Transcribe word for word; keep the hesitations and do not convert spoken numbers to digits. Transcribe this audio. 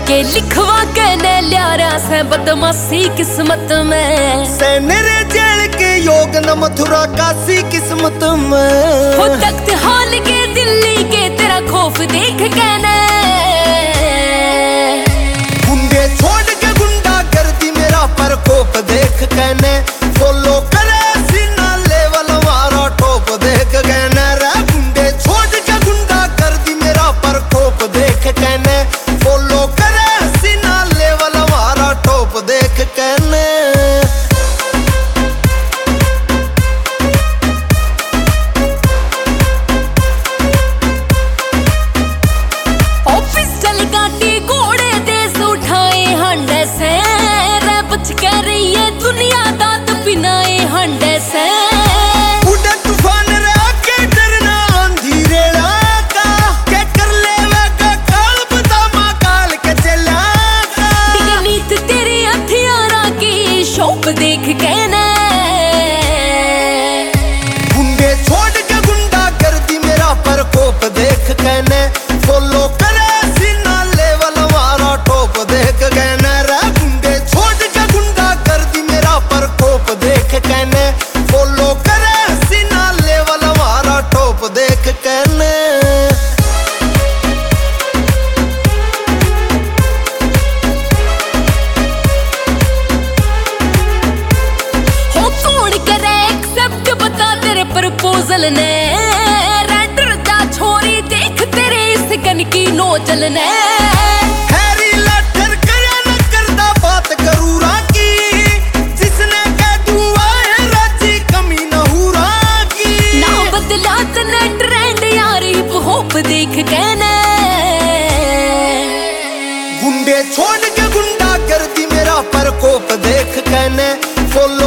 के लिखवा के ने ल्यारा से बदमाशी किस्मत में से मेरे जेल के योग न मथुरा काशी किस्मत में हो तख्त हाल के दिल्ली के तेरा खौफ देख के ने गुंडे छोड़ के गुंडा कर दी मेरा प्रकोप देख के ने फॉलो करे सीना लेवल मारा टॉप देख के ने रे गुंडे छोड़ के गुंडा कर दी मेरा प्रकोप देख के ने फॉलो करे सीना लेवल मारा टॉप देख के ने देख के ने गुंडे छोड़ के गुंडा कर दी मेरा प्रकोप देख के ने फॉलो करे सीना लेवल मारा टॉप देख के ने रे गुंडे छोड़ के गुंडा कर दी मेरा प्रकोप देख के ने फॉलो करे सीना लेवल मारा टॉप देख के ने प्रपोजल ने रेडर दा छोरी देख तेरे इस गन की नोजल ने हैरी लटर करे न करदा बात करूरा की जिसने कह दुआ है राजी कमी न हुरा की ना बदला तने ट्रेंड यारी होप देख के ने गुंडे छोड़ के गुंडा कर दी मेरा प्रकोप देख के ने फॉलो